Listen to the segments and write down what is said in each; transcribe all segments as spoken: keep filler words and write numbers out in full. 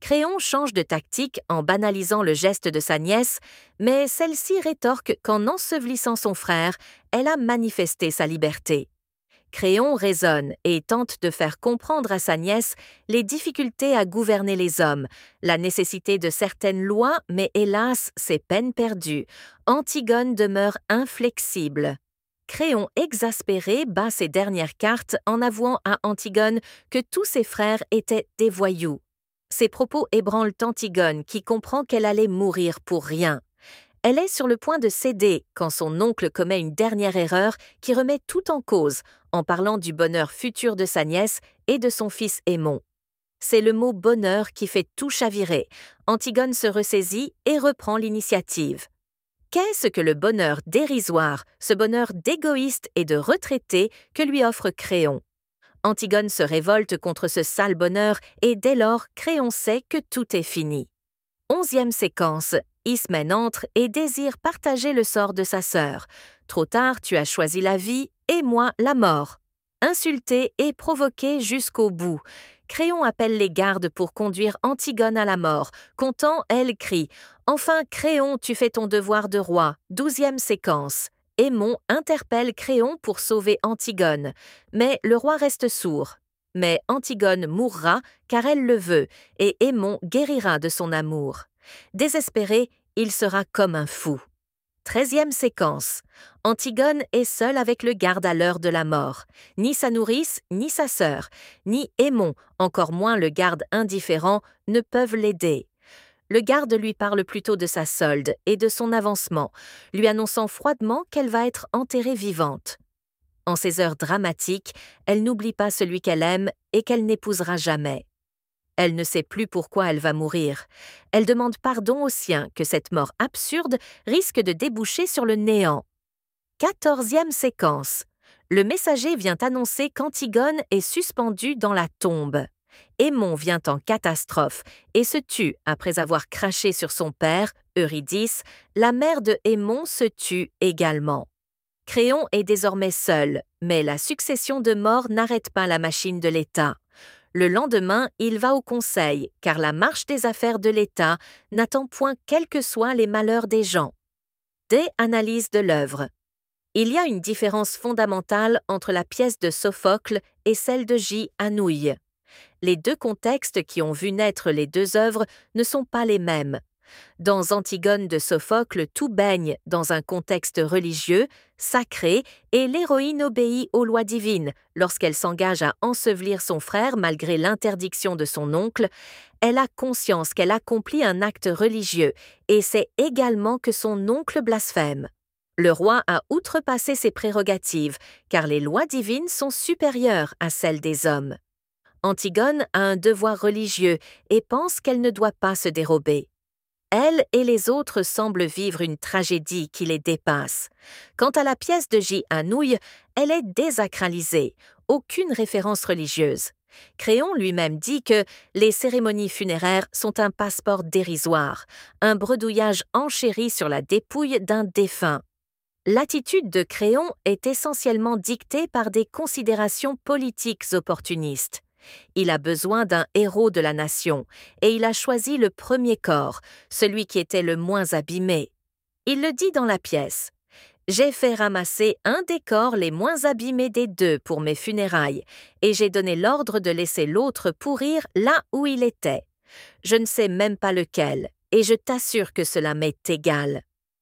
Créon change de tactique en banalisant le geste de sa nièce, mais celle-ci rétorque qu'en ensevelissant son frère, elle a manifesté sa liberté. Créon raisonne et tente de faire comprendre à sa nièce les difficultés à gouverner les hommes, la nécessité de certaines lois, mais hélas, c'est peine perdue. Antigone demeure inflexible. Créon, exaspéré, bat ses dernières cartes en avouant à Antigone que tous ses frères étaient des voyous. Ses propos ébranlent Antigone qui comprend qu'elle allait mourir pour rien. Elle est sur le point de céder quand son oncle commet une dernière erreur qui remet tout en cause en parlant du bonheur futur de sa nièce et de son fils Aimon. C'est le mot « bonheur » qui fait tout chavirer. Antigone se ressaisit et reprend l'initiative. Qu'est-ce que le bonheur dérisoire, ce bonheur d'égoïste et de retraité que lui offre Créon? Antigone se révolte contre ce sale bonheur et dès lors, Créon sait que tout est fini. Onzième séquence. Ismène entre et désire partager le sort de sa sœur. Trop tard, tu as choisi la vie et moi la mort. Insulté et provoqué jusqu'au bout, Créon appelle les gardes pour conduire Antigone à la mort. Content, elle crie « Enfin, Créon, tu fais ton devoir de roi ». Douzième séquence. Aimon interpelle Créon pour sauver Antigone, mais le roi reste sourd. Mais Antigone mourra car elle le veut, et Aimon guérira de son amour. Désespéré, il sera comme un fou. Treizième séquence. Antigone est seule avec le garde à l'heure de la mort. Ni sa nourrice, ni sa sœur, ni Aimon, encore moins le garde indifférent, ne peuvent l'aider. Le garde lui parle plutôt de sa solde et de son avancement, lui annonçant froidement qu'elle va être enterrée vivante. En ces heures dramatiques, elle n'oublie pas celui qu'elle aime et qu'elle n'épousera jamais. Elle ne sait plus pourquoi elle va mourir. Elle demande pardon aux siens que cette mort absurde risque de déboucher sur le néant. Quatorzième séquence. Le messager vient annoncer qu'Antigone est suspendue dans la tombe. Aimon vient en catastrophe et se tue après avoir craché sur son père, Eurydice. La mère de Aimon se tue également. Créon est désormais seul, mais la succession de morts n'arrête pas la machine de l'État. Le lendemain, il va au conseil, car la marche des affaires de l'État n'attend point quels que soient les malheurs des gens. Des analyses de l'œuvre. Il y a une différence fondamentale entre la pièce de Sophocle et celle de J. Anouilh. Les deux contextes qui ont vu naître les deux œuvres ne sont pas les mêmes. Dans Antigone de Sophocle, tout baigne dans un contexte religieux, sacré, et l'héroïne obéit aux lois divines. Lorsqu'elle s'engage à ensevelir son frère malgré l'interdiction de son oncle, elle a conscience qu'elle accomplit un acte religieux et sait également que son oncle blasphème. Le roi a outrepassé ses prérogatives, car les lois divines sont supérieures à celles des hommes. Antigone a un devoir religieux et pense qu'elle ne doit pas se dérober. Elle et les autres semblent vivre une tragédie qui les dépasse. Quant à la pièce de J. Anouilh, elle est désacralisée, aucune référence religieuse. Créon lui-même dit que les cérémonies funéraires sont un passeport dérisoire, un bredouillage enchéri sur la dépouille d'un défunt. L'attitude de Créon est essentiellement dictée par des considérations politiques opportunistes. Il a besoin d'un héros de la nation, et il a choisi le premier corps, celui qui était le moins abîmé. Il le dit dans la pièce. « J'ai fait ramasser un des corps les moins abîmés des deux pour mes funérailles, et j'ai donné l'ordre de laisser l'autre pourrir là où il était. Je ne sais même pas lequel, et je t'assure que cela m'est égal. »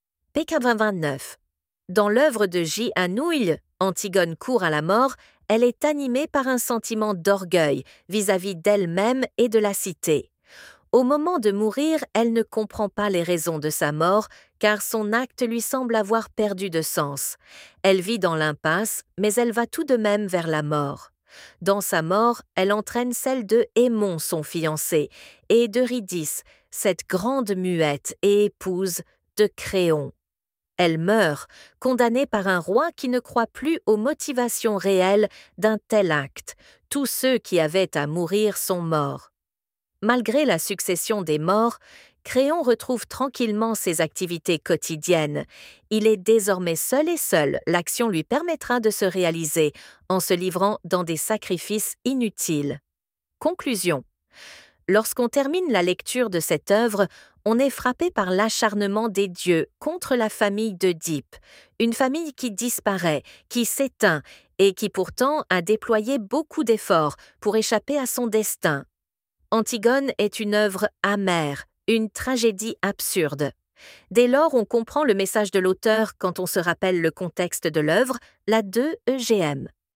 P K vingt-neuf. Dans l'œuvre de J. Anouilh, Antigone court à la mort, elle est animée par un sentiment d'orgueil vis-à-vis d'elle-même et de la cité. Au moment de mourir, elle ne comprend pas les raisons de sa mort, car son acte lui semble avoir perdu de sens. Elle vit dans l'impasse, mais elle va tout de même vers la mort. Dans sa mort, elle entraîne celle de Aimon, son fiancé, et d'Eurydice, cette grande muette et épouse de Créon. Elle meurt, condamnée par un roi qui ne croit plus aux motivations réelles d'un tel acte. Tous ceux qui avaient à mourir sont morts. Malgré la succession des morts, Créon retrouve tranquillement ses activités quotidiennes. Il est désormais seul et seul, l'action lui permettra de se réaliser en se livrant dans des sacrifices inutiles. Conclusion. Lorsqu'on termine la lecture de cette œuvre, on est frappé par l'acharnement des dieux contre la famille d'Œdipe, une famille qui disparaît, qui s'éteint et qui pourtant a déployé beaucoup d'efforts pour échapper à son destin. Antigone est une œuvre amère, une tragédie absurde. Dès lors, on comprend le message de l'auteur quand on se rappelle le contexte de l'œuvre, la deux E G M.